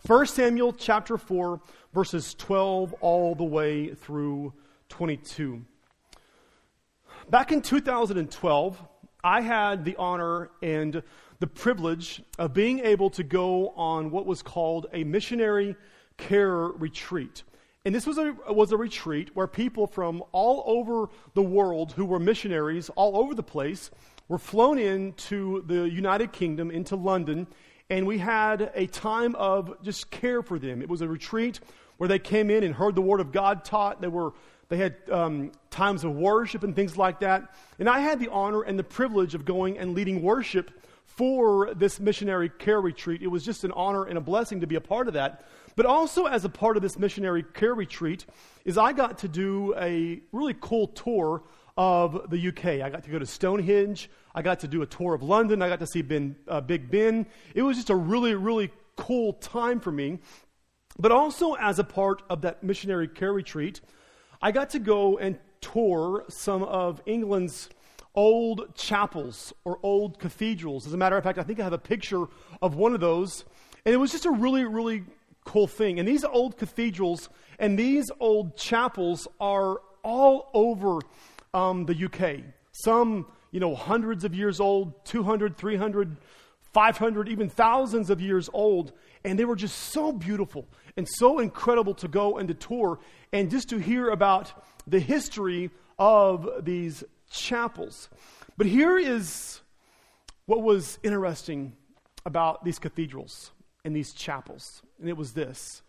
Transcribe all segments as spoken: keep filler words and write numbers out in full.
First Samuel chapter four, verses twelve all the way through twenty-two. Back in two thousand twelve, I had the honor and the privilege of being able to go on what was called a missionary care retreat. And this was a was a retreat where people from all over the world who were missionaries all over the place were flown into the United Kingdom, into London, and we had a time of just care for them. It was a retreat where they came in and heard the Word of God taught. They were They had um, times of worship and things like that. And I had the honor and the privilege of going and leading worship for this missionary care retreat. It was just an honor and a blessing to be a part of that. But also as a part of this missionary care retreat is I got to do a really cool tour of the U K. I got to go to Stonehenge. I got to do a tour of London. I got to see Ben, uh, Big Ben. It was just a really, really cool time for me. But also as a part of that missionary care retreat, I got to go and tour some of England's old chapels or old cathedrals. As a matter of fact, I think I have a picture of one of those. And it was just a really, really cool thing. And these old cathedrals and these old chapels are all over um, the U K. Some, you know, hundreds of years old, two hundred, three hundred, five hundred, even thousands of years old. And they were just so beautiful and so incredible to go and to tour and just to hear about the history of these chapels. But here is what was interesting about these cathedrals and these chapels. And it was this.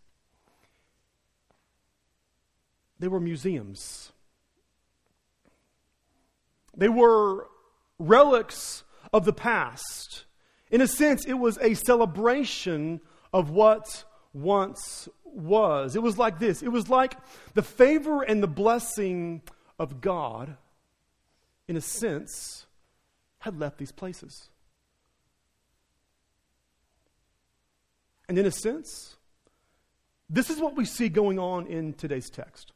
They were museums. They were relics of the past. In a sense, it was a celebration of what once was. It was like this. It was like the favor and the blessing of God, in a sense, had left these places. And in a sense, this is what we see going on in today's text.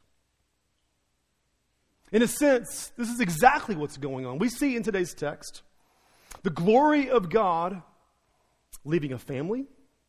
In a sense, this is exactly what's going on. We see in today's text the glory of God leaving a family.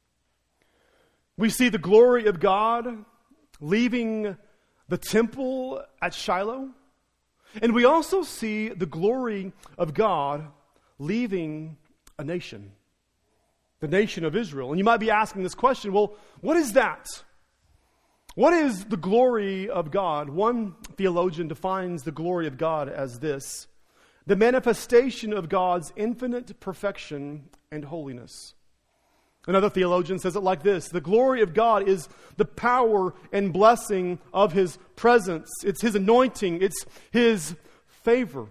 We see the glory of God leaving the temple at Shiloh. And we also see the glory of God leaving a nation, the nation of Israel. And you might be asking this question, well, what is that? What is the glory of God? One theologian defines the glory of God as this: the manifestation of God's infinite perfection and holiness. Another theologian says it like this: the glory of God is the power and blessing of His presence. It's His anointing. It's His favor.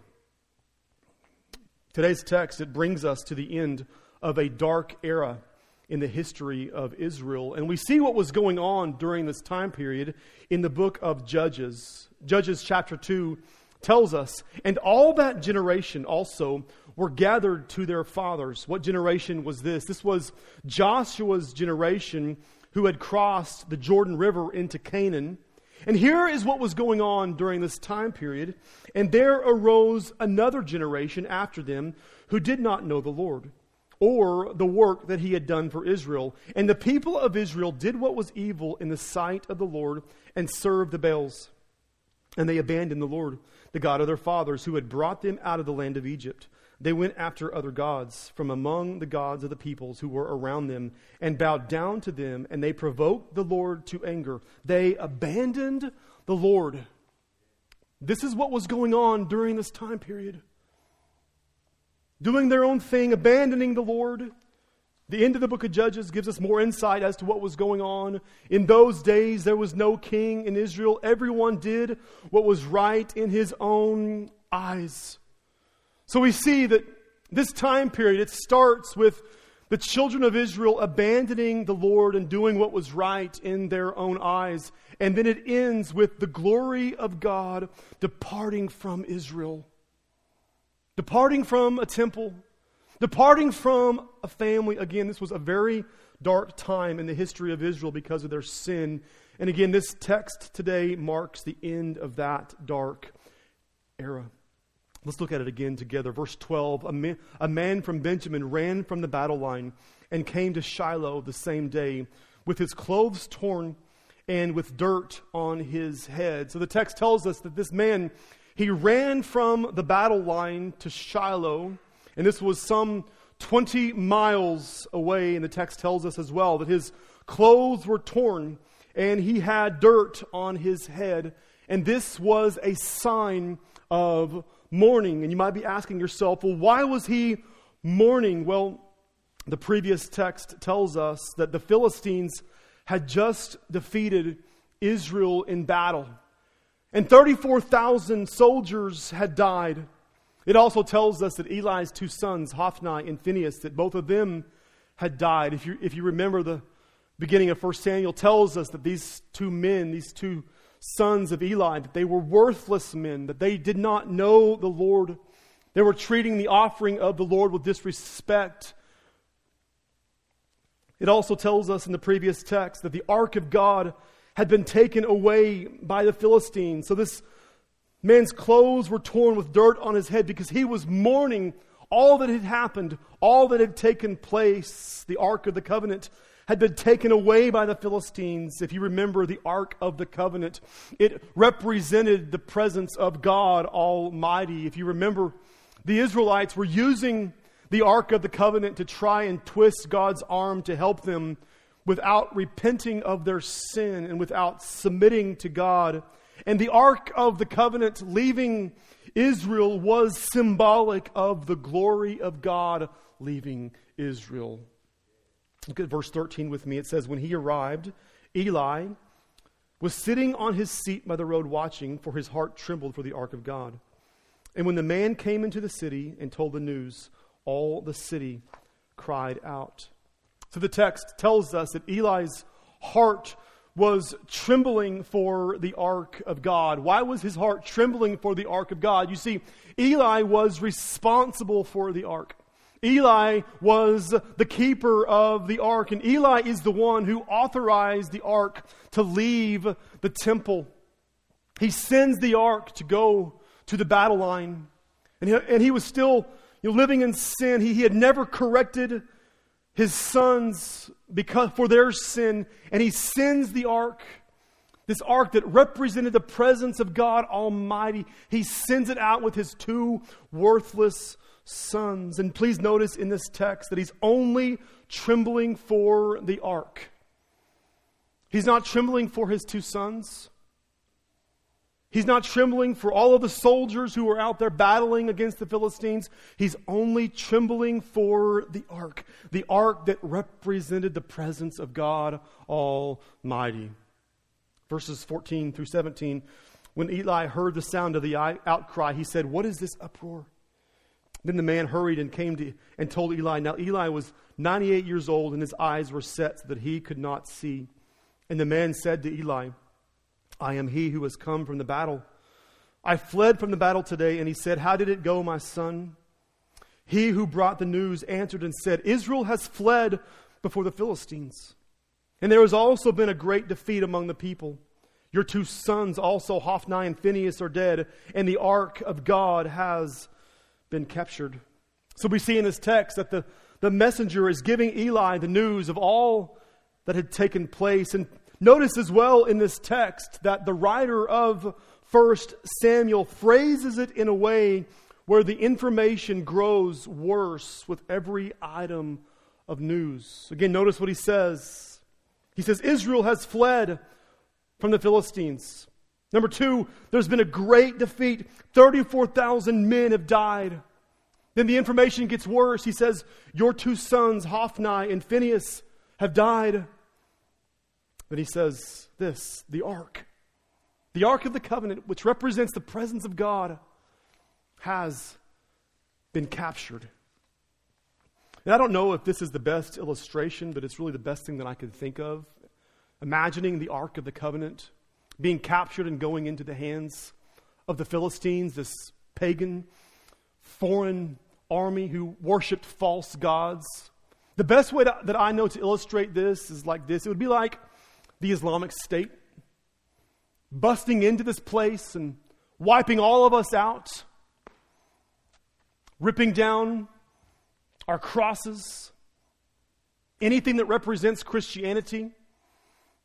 Today's text, it brings us to the end of a dark era in the history of Israel. And we see what was going on during this time period in the book of Judges. Judges chapter two tells us, and all that generation also were gathered to their fathers. What generation was this? This was Joshua's generation who had crossed the Jordan River into Canaan. And here is what was going on during this time period. And there arose another generation after them who did not know the Lord or the work that He had done for Israel. And the people of Israel did what was evil in the sight of the Lord and served the Baals. And they abandoned the Lord, the God of their fathers, who had brought them out of the land of Egypt. They went after other gods from among the gods of the peoples who were around them and bowed down to them, and they provoked the Lord to anger. They abandoned the Lord. This is what was going on during this time period. Doing their own thing, abandoning the Lord. The end of the book of Judges gives us more insight as to what was going on. In those days, there was no king in Israel. Everyone did what was right in his own eyes. So we see that this time period, it starts with the children of Israel abandoning the Lord and doing what was right in their own eyes. And then it ends with the glory of God departing from Israel. Departing from a temple. Departing from a family. Again, this was a very dark time in the history of Israel because of their sin. And again, this text today marks the end of that dark era. Let's look at it again together. Verse twelve, a man, a man from Benjamin ran from the battle line and came to Shiloh the same day with his clothes torn and with dirt on his head. So the text tells us that this man, he ran from the battle line to Shiloh, and this was some twenty miles away, and the text tells us as well that his clothes were torn and he had dirt on his head, and this was a sign of mourning. And you might be asking yourself, well, why was he mourning? Well, the previous text tells us that the Philistines had just defeated Israel in battle, and thirty-four thousand soldiers had died. It also tells us that Eli's two sons, Hophni and Phinehas, that both of them had died. If you, if you remember, the beginning of First Samuel tells us that these two men, these two sons of Eli, that they were worthless men, that they did not know the Lord. They were treating the offering of the Lord with disrespect. It also tells us in the previous text that the ark of God had been taken away by the Philistines. So this man's clothes were torn with dirt on his head because he was mourning all that had happened, all that had taken place. The Ark of the Covenant had been taken away by the Philistines. If you remember the Ark of the Covenant, it represented the presence of God Almighty. If you remember, the Israelites were using the Ark of the Covenant to try and twist God's arm to help them without repenting of their sin and without submitting to God. And the Ark of the Covenant leaving Israel was symbolic of the glory of God leaving Israel. Look at verse thirteen with me. It says, when he arrived, Eli was sitting on his seat by the road watching, for his heart trembled for the ark of God. And when the man came into the city and told the news, all the city cried out. So the text tells us that Eli's heart was trembling for the ark of God. Why was his heart trembling for the ark of God? You see, Eli was responsible for the ark. Eli was the keeper of the ark, and Eli is the one who authorized the ark to leave the temple. He sends the ark to go to the battle line, and he, and he was still you know, living in sin. He, he had never corrected his sons because for their sin, and he sends the ark, this ark that represented the presence of God Almighty. He sends it out with his two worthless sons. And please notice in this text that he's only trembling for the ark. He's not trembling for his two sons. He's not trembling for all of the soldiers who were out there battling against the Philistines. He's only trembling for the ark. The ark that represented the presence of God Almighty. Verses fourteen through seventeen. When Eli heard the sound of the outcry, he said, "What is this uproar?" Then the man hurried and came to and told Eli. Now Eli was ninety-eight years old, and his eyes were set so that he could not see. And the man said to Eli, "I am he who has come from the battle. I fled from the battle today." And he said, "How did it go, my son?" He who brought the news answered and said, "Israel has fled before the Philistines. And there has also been a great defeat among the people. Your two sons also, Hophni and Phinehas, are dead, and the ark of God has been captured." So we see in this text that the, the messenger is giving Eli the news of all that had taken place. And notice as well in this text that the writer of First Samuel phrases it in a way where the information grows worse with every item of news. Again, notice what he says. He says, Israel has fled from the Philistines. Number two, there's been a great defeat. thirty-four thousand men have died. Then the information gets worse. He says, your two sons, Hophni and Phinehas, have died. Then he says this, the ark. The ark of the covenant, which represents the presence of God, has been captured. And I don't know if this is the best illustration, but it's really the best thing that I could think of. Imagining the ark of the covenant being captured and going into the hands of the Philistines, this pagan, foreign army who worshipped false gods. The best way to, that I know to illustrate this is like this. It would be like the Islamic State busting into this place and wiping all of us out, ripping down our crosses, anything that represents Christianity,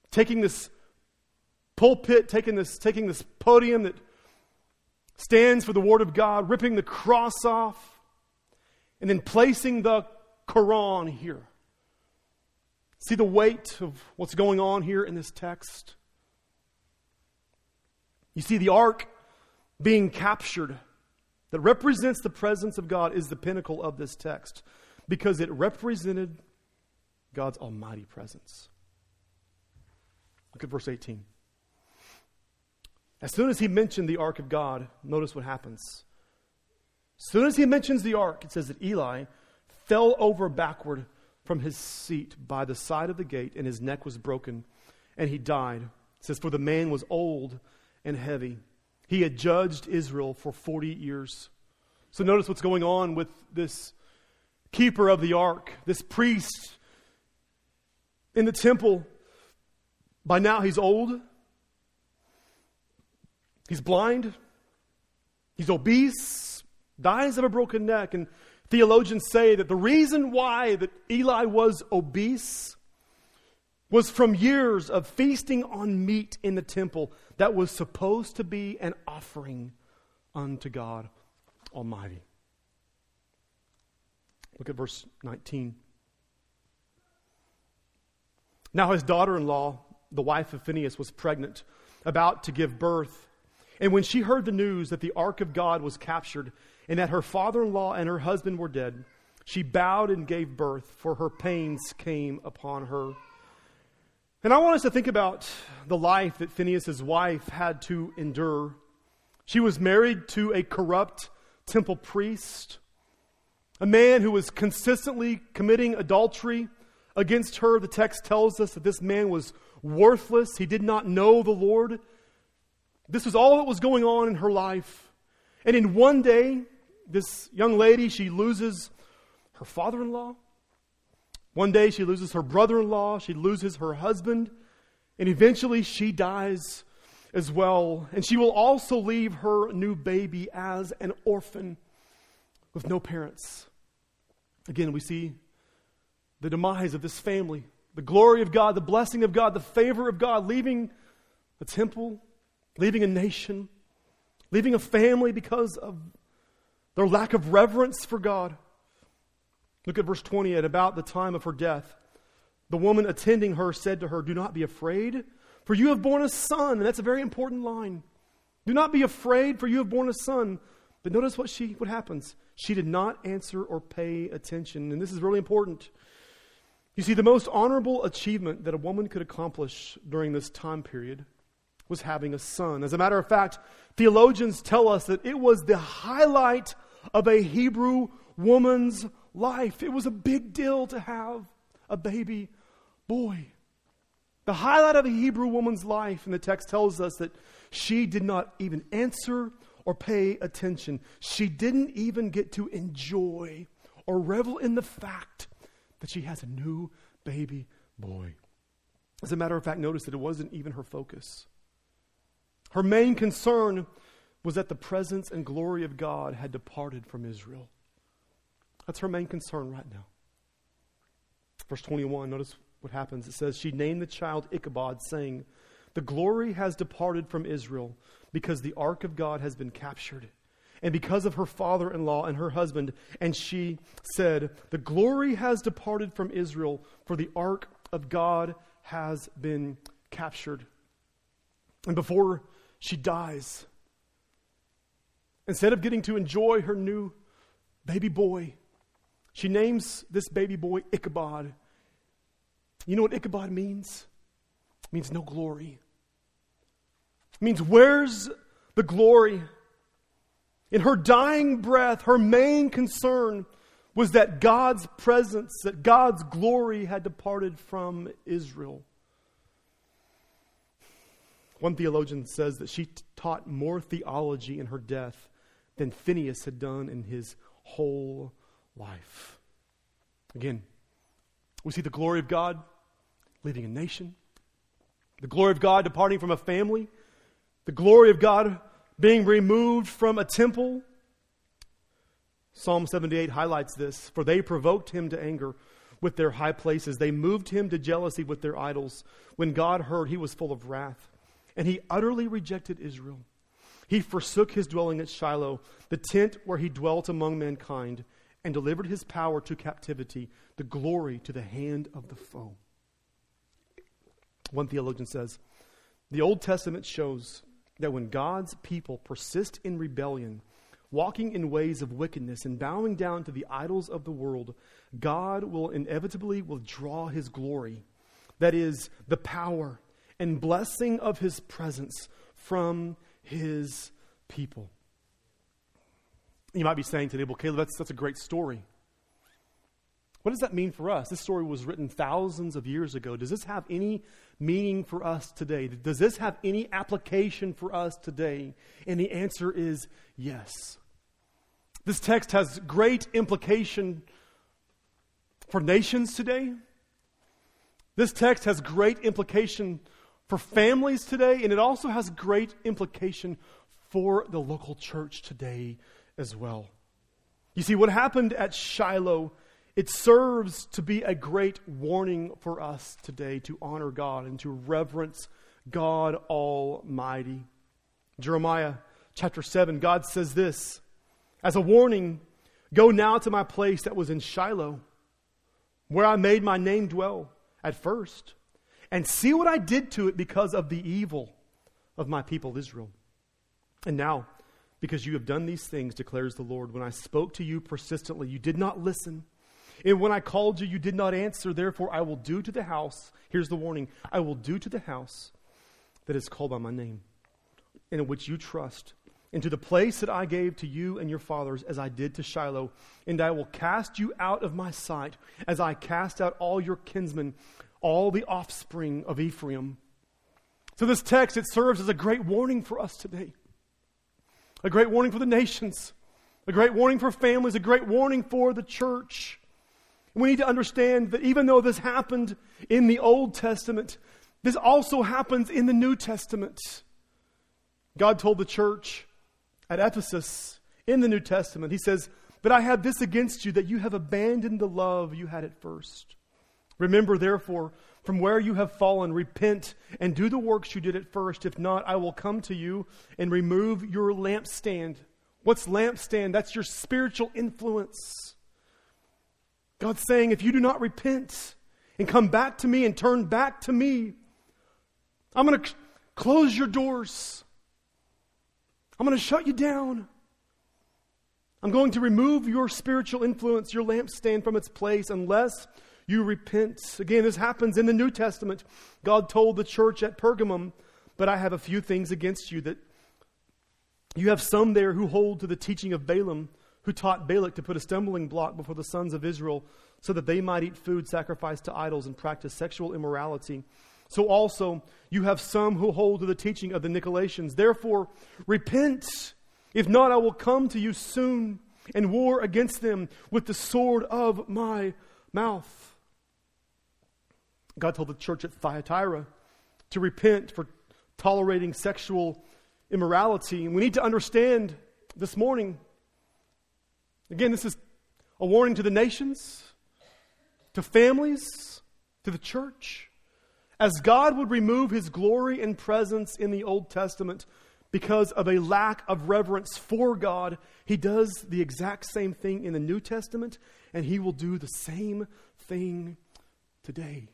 taking this pulpit, taking this, taking this podium that stands for the Word of God, ripping the cross off, and then placing the Quran here. See the weight of what's going on here in this text? You see the ark being captured that represents the presence of God is the pinnacle of this text because it represented God's almighty presence. Look at verse eighteen. As soon as he mentioned the ark of God, notice what happens. As soon as he mentions the ark, it says that Eli fell over backward from his seat by the side of the gate, and his neck was broken, and he died. It says, for the man was old and heavy. He had judged Israel for forty years. So notice what's going on with this keeper of the ark, this priest in the temple. By now he's old. He's blind. He's obese. Dies of a broken neck. And theologians say that the reason why that Eli was obese was from years of feasting on meat in the temple that was supposed to be an offering unto God Almighty. Look at verse nineteen. Now his daughter-in-law, the wife of Phinehas, was pregnant, about to give birth. And when she heard the news that the ark of God was captured and that her father-in-law and her husband were dead, she bowed and gave birth, for her pains came upon her. And I want us to think about the life that Phinehas' wife had to endure. She was married to a corrupt temple priest, a man who was consistently committing adultery against her. The text tells us that this man was worthless. He did not know the Lord. This was all that was going on in her life. And in one day, this young lady, she loses her father-in-law. One day she loses her brother-in-law. She loses her husband. And eventually she dies as well. And she will also leave her new baby as an orphan with no parents. Again, we see the demise of this family. The glory of God, the blessing of God, the favor of God, leaving a temple, leaving a nation, leaving a family because of their lack of reverence for God. Look at verse twenty. At about the time of her death, the woman attending her said to her, do not be afraid, for you have borne a son. And that's a very important line. Do not be afraid, for you have borne a son. But notice what she what happens. She did not answer or pay attention. And this is really important. You see, the most honorable achievement that a woman could accomplish during this time period was having a son. As a matter of fact, theologians tell us that it was the highlight of a Hebrew woman's life. It was a big deal to have a baby boy. The highlight of a Hebrew woman's life, and the text tells us that she did not even answer or pay attention. She didn't even get to enjoy or revel in the fact that she has a new baby boy. As a matter of fact, notice that it wasn't even her focus. Her main concern was that the presence and glory of God had departed from Israel. That's her main concern right now. Verse twenty-one, notice what happens. It says, she named the child Ichabod, saying, the glory has departed from Israel because the ark of God has been captured, and because of her father-in-law and her husband. And she said, the glory has departed from Israel, for the ark of God has been captured. And before she dies, instead of getting to enjoy her new baby boy, she names this baby boy Ichabod. You know what Ichabod means? It means no glory. It means where's the glory? In her dying breath, her main concern was that God's presence, that God's glory had departed from Israel. One theologian says that she t- taught more theology in her death than Phinehas had done in his whole life. Again, we see the glory of God leaving a nation, the glory of God departing from a family, the glory of God being removed from a temple. Psalm seventy-eight highlights this. For they provoked him to anger with their high places. They moved him to jealousy with their idols. When God heard, he was full of wrath, and he utterly rejected Israel. He forsook his dwelling at Shiloh, the tent where he dwelt among mankind, and delivered his power to captivity, the glory to the hand of the foe. One theologian says, the Old Testament shows that when God's people persist in rebellion, walking in ways of wickedness and bowing down to the idols of the world, God will inevitably withdraw his glory, that is, the power and blessing of his presence from his people. You might be saying today, well, Caleb, that's, that's a great story. What does that mean for us? This story was written thousands of years ago. Does this have any meaning for us today? Does this have any application for us today? And the answer is yes. This text has great implication for nations today. This text has great implication for families today, and it also has great implication for the local church today as well. You see, what happened at Shiloh, it serves to be a great warning for us today to honor God and to reverence God Almighty. Jeremiah chapter seven, God says this, as a warning, go now to my place that was in Shiloh, where I made my name dwell at first, and see what I did to it because of the evil of my people Israel. And now, because you have done these things, declares the Lord, when I spoke to you persistently, you did not listen. And when I called you, you did not answer. Therefore, I will do to the house, here's the warning, I will do to the house that is called by my name, and in which you trust, and to the place that I gave to you and your fathers, as I did to Shiloh, and I will cast you out of my sight, as I cast out all your kinsmen, all the offspring of Ephraim. So this text, it serves as a great warning for us today. A great warning for the nations. A great warning for families. A great warning for the church. We need to understand that even though this happened in the Old Testament, this also happens in the New Testament. God told the church at Ephesus in the New Testament, he says, but I have this against you, that you have abandoned the love you had at first. Remember, therefore, from where you have fallen, repent and do the works you did at first. If not, I will come to you and remove your lampstand. What's lampstand? That's your spiritual influence. God's saying, if you do not repent and come back to me and turn back to me, I'm going to c- close your doors. I'm going to shut you down. I'm going to remove your spiritual influence, your lampstand, from its place unless you repent. Again, this happens in the New Testament. God told the church at Pergamum, but I have a few things against you, that you have some there who hold to the teaching of Balaam, who taught Balak to put a stumbling block before the sons of Israel so that they might eat food sacrificed to idols and practice sexual immorality. So also you have some who hold to the teaching of the Nicolaitans. Therefore, repent. If not, I will come to you soon and war against them with the sword of my mouth. God told the church at Thyatira to repent for tolerating sexual immorality. And we need to understand this morning, again, this is a warning to the nations, to families, to the church. As God would remove his glory and presence in the Old Testament because of a lack of reverence for God, he does the exact same thing in the New Testament, and he will do the same thing today.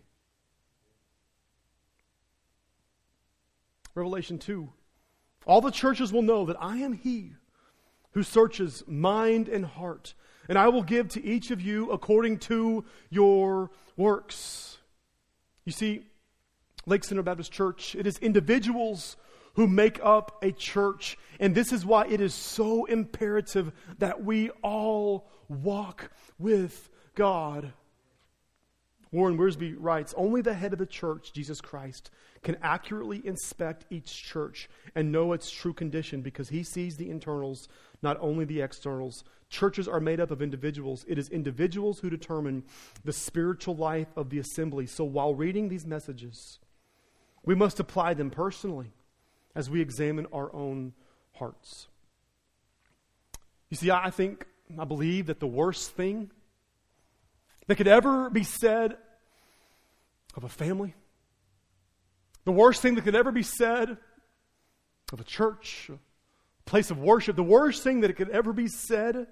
Revelation two. All the churches will know that I am he who searches mind and heart, and I will give to each of you according to your works. You see, Lake Center Baptist Church, it is individuals who make up a church, and this is why it is so imperative that we all walk with God. Warren Wiersbe writes, only the head of the church, Jesus Christ, can accurately inspect each church and know its true condition because he sees the internals, not only the externals. Churches are made up of individuals. It is individuals who determine the spiritual life of the assembly. So while reading these messages, we must apply them personally as we examine our own hearts. You see, I think, I believe that the worst thing that could ever be said of a family, the worst thing that could ever be said of a church, a place of worship, the worst thing that could ever be said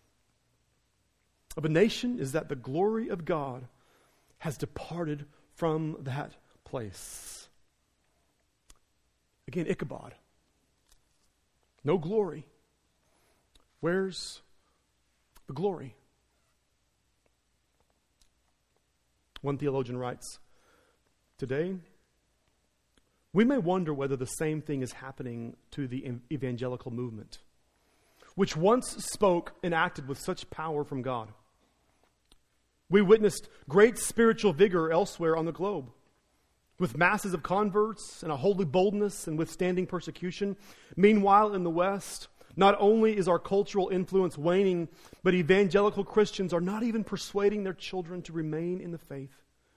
of a nation is that the glory of God has departed from that place. Again, Ichabod. No glory. Where's the glory? One theologian writes, today, we may wonder whether the same thing is happening to the evangelical movement, which once spoke and acted with such power from God. We witnessed great spiritual vigor elsewhere on the globe, with masses of converts and a holy boldness and withstanding persecution. Meanwhile, in the West, not only is our cultural influence waning, but evangelical Christians are not even persuading their children to remain in the faith.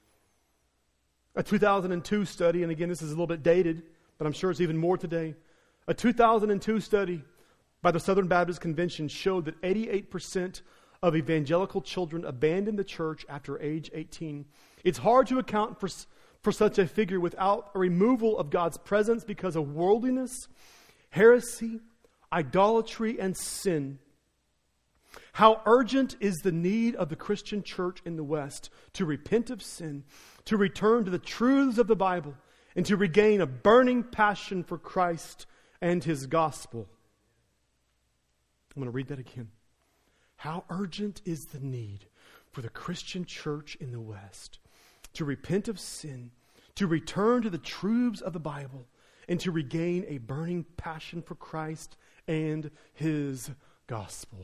A two thousand two study, and again, this is a little bit dated, but I'm sure it's even more today. A two thousand two study by the Southern Baptist Convention showed that eighty-eight percent of evangelical children abandon the church after age eighteen. It's hard to account for, for such a figure without a removal of God's presence because of worldliness, heresy, idolatry, and sin. How urgent is the need of the Christian church in the West to repent of sin, to return to the truths of the Bible, and to regain a burning passion for Christ and His gospel. I'm going to read that again. How urgent is the need for the Christian church in the West to repent of sin, to return to the truths of the Bible, and to regain a burning passion for Christ and His gospel.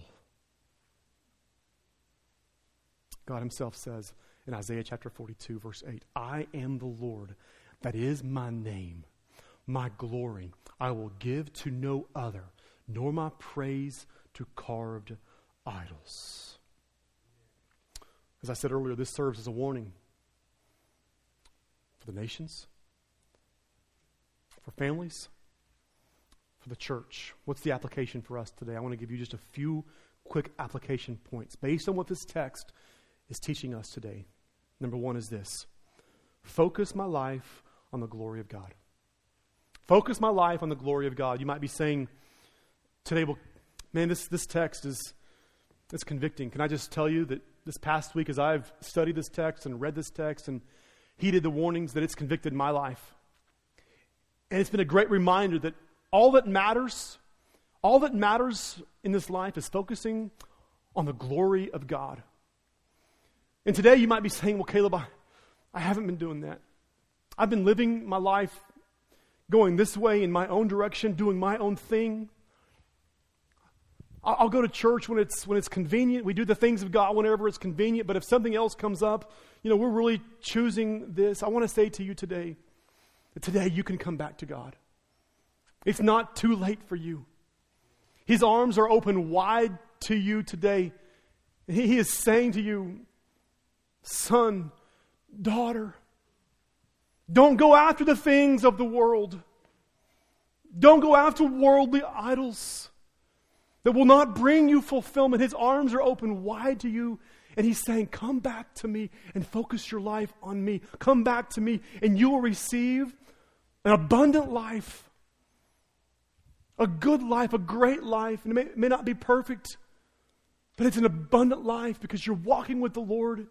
God Himself says in Isaiah chapter forty-two, verse eight, I am the Lord, that is my name, my glory I will give to no other, nor my praise to carved idols. As I said earlier, this serves as a warning for the nations, for families, for the church. What's the application for us today? I want to give you just a few quick application points based on what this text is teaching us today. Number one is this: focus my life on the glory of God. Focus my life on the glory of God. You might be saying today, well, man, this, this text is it's convicting. Can I just tell you that this past week as I've studied this text and read this text and heeded the warnings, that it's convicted my life. And it's been a great reminder that all that matters, all that matters in this life is focusing on the glory of God. And today you might be saying, well, Caleb, I, I haven't been doing that. I've been living my life going this way in my own direction, doing my own thing. I'll go to church when it's when it's convenient. We do the things of God whenever it's convenient. But if something else comes up, you know, we're really choosing this. I want to say to you today that today you can come back to God. It's not too late for you. His arms are open wide to you today. He is saying to you, son, daughter, don't go after the things of the world. Don't go after worldly idols that will not bring you fulfillment. His arms are open wide to you, and He's saying, come back to me and focus your life on me. Come back to me, and you will receive an abundant life, a good life, a great life. And it may, it may not be perfect, but it's an abundant life because you're walking with the Lord.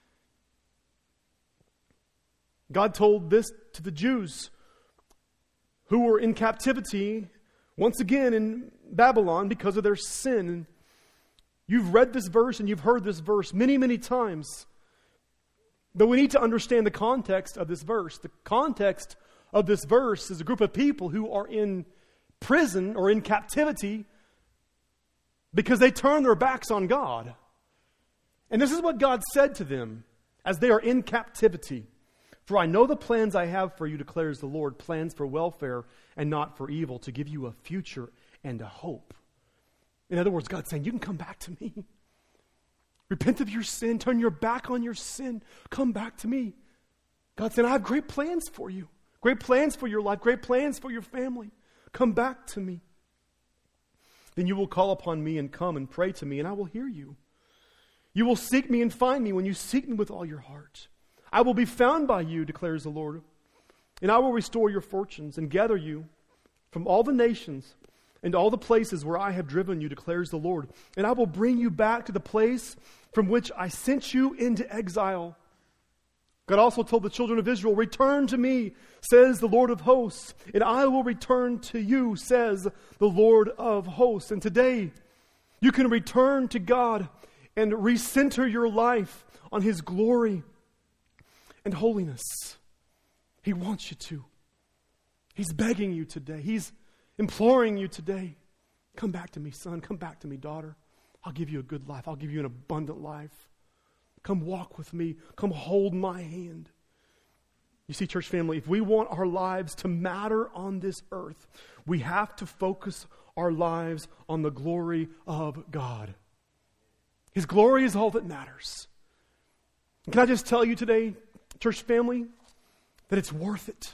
God told this to the Jews who were in captivity once again in Babylon because of their sin. And you've read this verse and you've heard this verse many, many times. But we need to understand the context of this verse. The context of this verse is a group of people who are in prison or in captivity because they turn their backs on God. And this is what God said to them as they are in captivity. For I know the plans I have for you, declares the Lord, plans for welfare and not for evil, to give you a future and a hope. In other words, God's saying, you can come back to me. Repent of your sin. Turn your back on your sin. Come back to me. God's saying, I have great plans for you. Great plans for your life. Great plans for your family. Come back to me. Then you will call upon me and come and pray to me, and I will hear you. You will seek me and find me when you seek me with all your heart. I will be found by you, declares the Lord. And I will restore your fortunes and gather you from all the nations and all the places where I have driven you, declares the Lord. And I will bring you back to the place from which I sent you into exile. God also told the children of Israel, return to me, says the Lord of hosts, and I will return to you, says the Lord of hosts. And today, you can return to God and recenter your life on His glory and holiness. He wants you to. He's begging you today. He's imploring you today. Come back to me, son. Come back to me, daughter. I'll give you a good life. I'll give you an abundant life. Come walk with me. Come hold my hand. You see, church family, if we want our lives to matter on this earth, we have to focus our lives on the glory of God. His glory is all that matters. And can I just tell you today, church family, that it's worth it.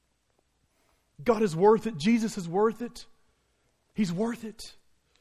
God is worth it. Jesus is worth it. He's worth it.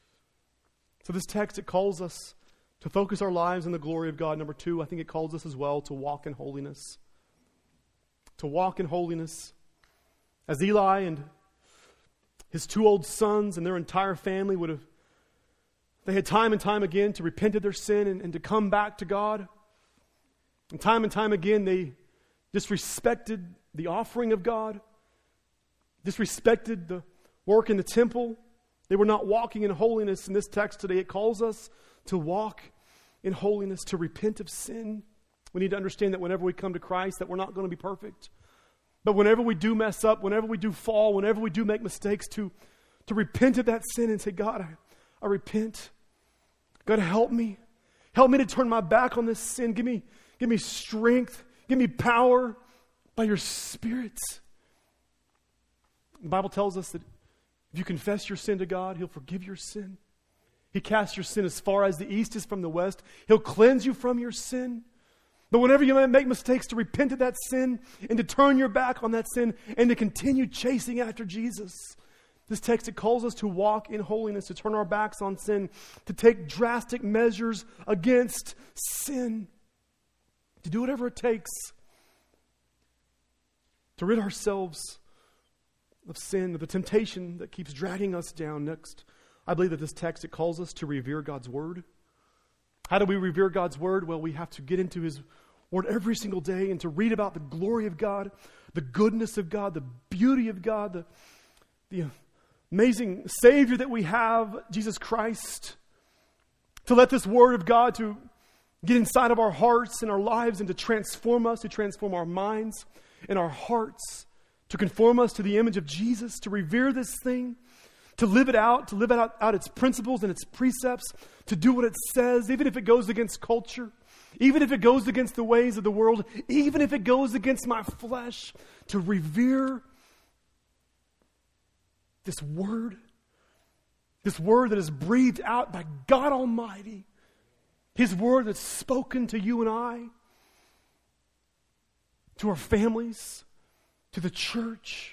So this text, it calls us to focus our lives on the glory of God. Number two, I think it calls us as well to walk in holiness. To walk in holiness. As Eli and his two old sons and their entire family would have, they had time and time again to repent of their sin and, and to come back to God. And time and time again, they disrespected the offering of God, disrespected the work in the temple. They were not walking in holiness. In this text today, it calls us to walk in holiness, to repent of sin. We need to understand that whenever we come to Christ, that we're not going to be perfect. But whenever we do mess up, whenever we do fall, whenever we do make mistakes, to, to repent of that sin and say, God, I, I repent. God, help me. Help me to turn my back on this sin. Give me, give me strength. Give me power by your Spirit. The Bible tells us that if you confess your sin to God, He'll forgive your sin. He casts your sin as far as the east is from the west. He'll cleanse you from your sin. But whenever you make mistakes, to repent of that sin and to turn your back on that sin and to continue chasing after Jesus. This text, it calls us to walk in holiness, to turn our backs on sin, to take drastic measures against sin, to do whatever it takes to rid ourselves of sin, of the temptation that keeps dragging us down. Next, I believe that this text, it calls us to revere God's Word. How do we revere God's Word? Well, we have to get into His Word every single day and to read about the glory of God, the goodness of God, the beauty of God, the, the amazing Savior that we have, Jesus Christ. To let this Word of God to get inside of our hearts and our lives and to transform us, to transform our minds and our hearts, to conform us to the image of Jesus, to revere this thing, to live it out, to live out, out its principles and its precepts, to do what it says, even if it goes against culture, even if it goes against the ways of the world, even if it goes against my flesh, to revere this Word, this Word that is breathed out by God Almighty, His Word that's spoken to you and I, to our families, to the church.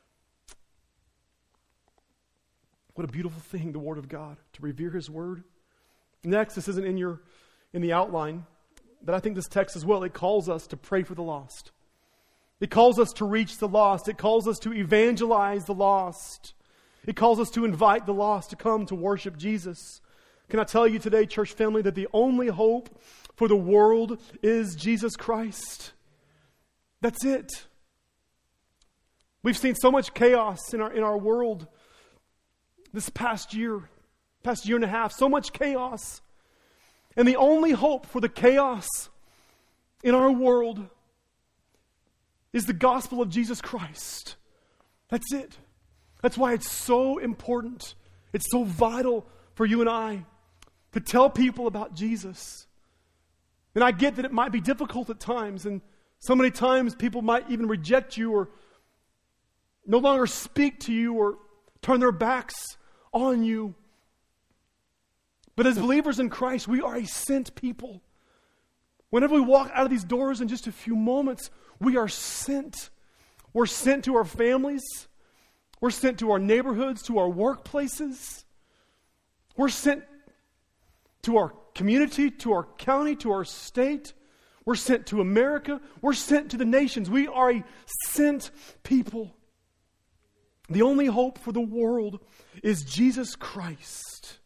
What a beautiful thing, the Word of God, to revere His Word. Next, this isn't in your in the outline, but I think this text as well, it calls us to pray for the lost. It calls us to reach the lost. It calls us to evangelize the lost. It calls us to invite the lost to come to worship Jesus. Can I tell you today, church family, that the only hope for the world is Jesus Christ? That's it. We've seen so much chaos in our in our world this past year, past year and a half, so much chaos. And the only hope for the chaos in our world is the gospel of Jesus Christ. That's it. That's why it's so important. It's so vital for you and I to tell people about Jesus. And I get that it might be difficult at times, and so many times people might even reject you or no longer speak to you or turn their backs on you. But as believers in Christ, we are a sent people. Whenever we walk out of these doors in just a few moments, we are sent. We're sent to our families. We're sent to our neighborhoods, to our workplaces. We're sent to our community, to our county, to our state. We're sent to America. We're sent to the nations. We are a sent people. The only hope for the world is Jesus Christ.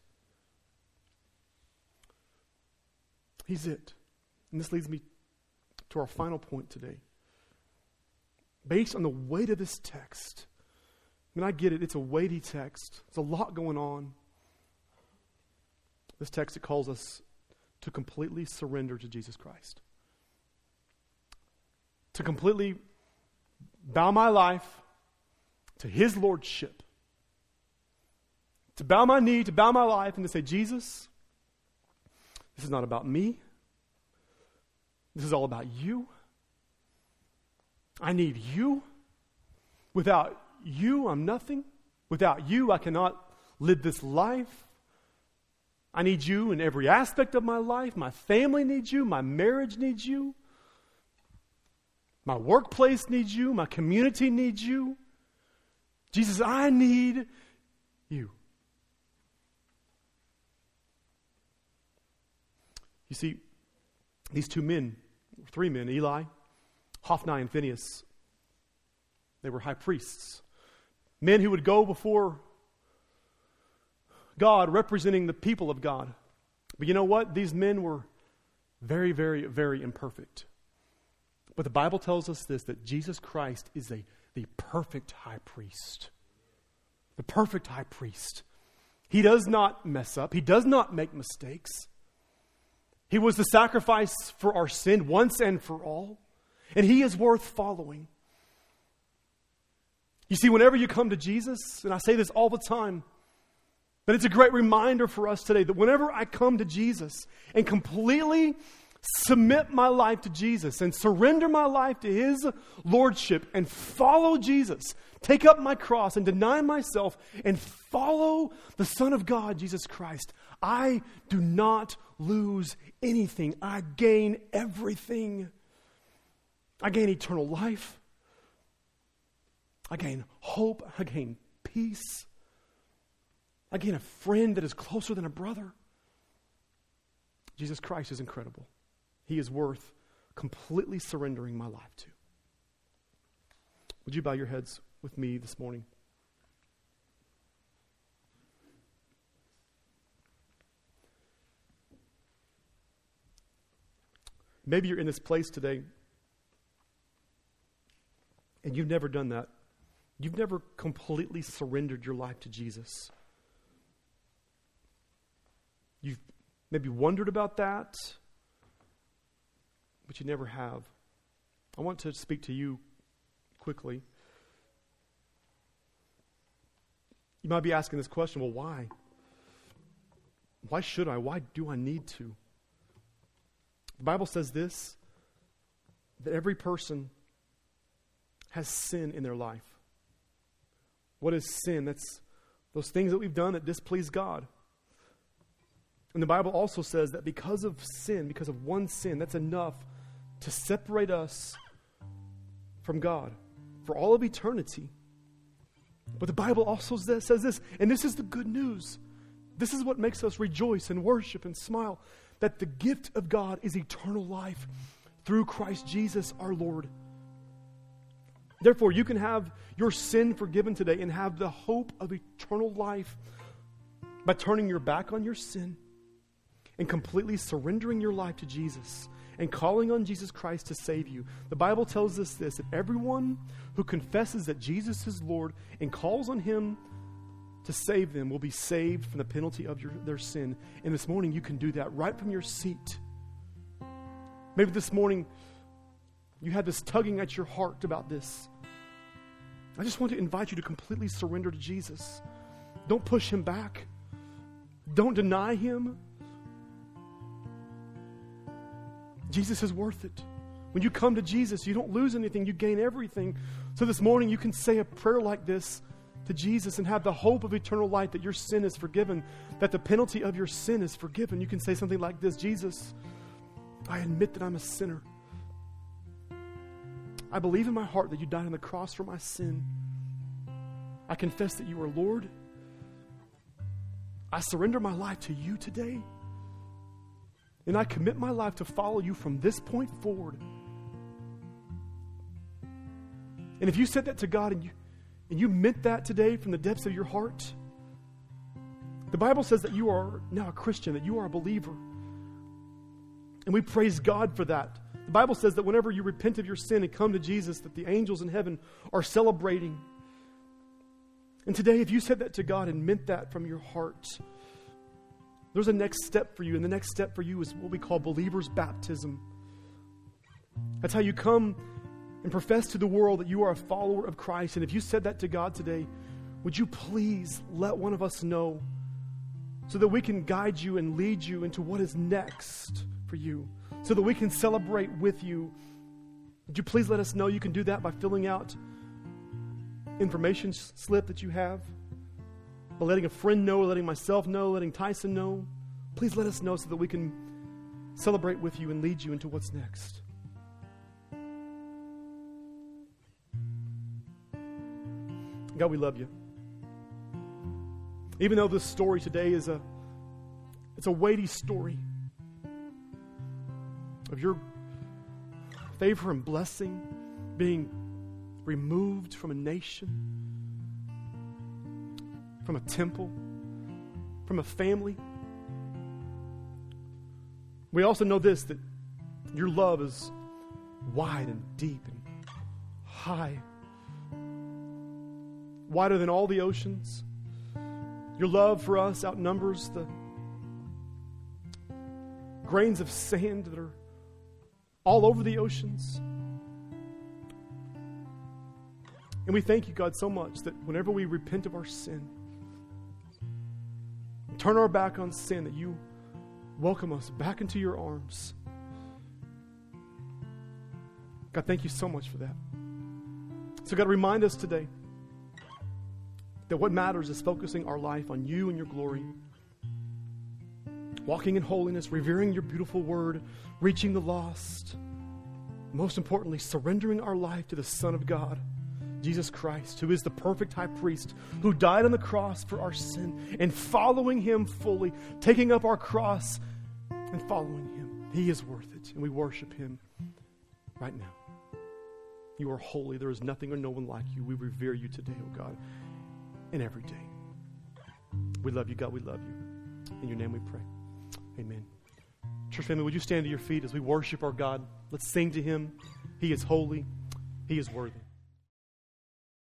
He's it. And this leads me to our final point today. Based on the weight of this text, I mean, I get it. It's a weighty text. There's a lot going on. This text, it calls us to completely surrender to Jesus Christ. To completely bow my life to His lordship. To bow my knee, to bow my life, and to say, Jesus, this is not about me. This is all about you. I need you. Without you, I'm nothing. Without you, I cannot live this life. I need you in every aspect of my life. My family needs you. My marriage needs you. My workplace needs you. My community needs you. Jesus, I need you. You see, these two men, three men, Eli, Hophni, and Phinehas, they were high priests. Men who would go before God representing the people of God. But you know what? These men were very, very, very imperfect. But the Bible tells us this, that Jesus Christ is a, the perfect high priest. The perfect high priest. He does not mess up. He does not make mistakes. He was the sacrifice for our sin once and for all. And He is worth following. You see, whenever you come to Jesus, and I say this all the time, but it's a great reminder for us today that whenever I come to Jesus and completely submit my life to Jesus and surrender my life to His lordship and follow Jesus, take up my cross and deny myself and follow the Son of God, Jesus Christ, I do not lose anything. I gain everything. I gain eternal life. I gain hope. I gain peace. I gain a friend that is closer than a brother. Jesus Christ is incredible. He is worth completely surrendering my life to. Would you bow your heads with me this morning? Maybe you're in this place today and you've never done that. You've never completely surrendered your life to Jesus. You've maybe wondered about that, but you never have. I want to speak to you quickly. You might be asking this question, well, why? Why should I? Why do I need to? The Bible says this, that every person has sin in their life. What is sin? That's those things that we've done that displease God. And the Bible also says that because of sin, because of one sin, that's enough to separate us from God for all of eternity. But the Bible also says this, and this is the good news. This is what makes us rejoice and worship and smile, that the gift of God is eternal life through Christ Jesus our Lord. Therefore, you can have your sin forgiven today and have the hope of eternal life by turning your back on your sin and completely surrendering your life to Jesus and calling on Jesus Christ to save you. The Bible tells us this, that everyone who confesses that Jesus is Lord and calls on Him to save them will be saved from the penalty of your, their sin. And this morning you can do that right from your seat. Maybe this morning you had this tugging at your heart about this. I just want to invite you to completely surrender to Jesus. Don't push Him back. Don't deny Him. Jesus is worth it. When you come to Jesus, you don't lose anything, you gain everything. So this morning you can say a prayer like this to Jesus and have the hope of eternal life, that your sin is forgiven, that the penalty of your sin is forgiven. You can say something like this: Jesus, I admit that I'm a sinner. I believe in my heart that you died on the cross for my sin. I confess that you are Lord. I surrender my life to you today. and I commit my life to follow you from this point forward. And if you said that to God and you, and you meant that today from the depths of your heart, the Bible says that you are now a Christian, that you are a believer. And we praise God for that. The Bible says that whenever you repent of your sin and come to Jesus, that the angels in heaven are celebrating. And today, if you said that to God and meant that from your heart, there's a next step for you. And the next step for you is what we call believer's baptism. That's how you come and profess to the world that you are a follower of Christ. And if you said that to God today, would you please let one of us know so that we can guide you and lead you into what is next for you, so that we can celebrate with you. Would you please let us know? You can do that by filling out information slip that you have, by letting a friend know, letting myself know, letting Tyson know. Please let us know so that we can celebrate with you and lead you into what's next. God, we love you. Even though this story today is a it's a weighty story of your favor and blessing being removed from a nation, from a temple, from a family. We also know this, that your love is wide and deep and high, wider than all the oceans. Your love for us outnumbers the grains of sand that are all over the oceans. And we thank you, God, so much that whenever we repent of our sin, turn our back on sin, that you welcome us back into your arms. God, thank you so much for that. So God, remind us today that what matters is focusing our life on you and your glory, walking in holiness, revering your beautiful word, reaching the lost, most importantly, surrendering our life to the Son of God, Jesus Christ, who is the perfect high priest, who died on the cross for our sin, and following him fully, taking up our cross and following him. He is worth it, and we worship him right now. You are holy. There is nothing or no one like you. We revere you today, oh God, and every day. We love you, God. We love you. In your name we pray. Amen. Church family, would you stand to your feet as we worship our God? Let's sing to him. He is holy. He is worthy.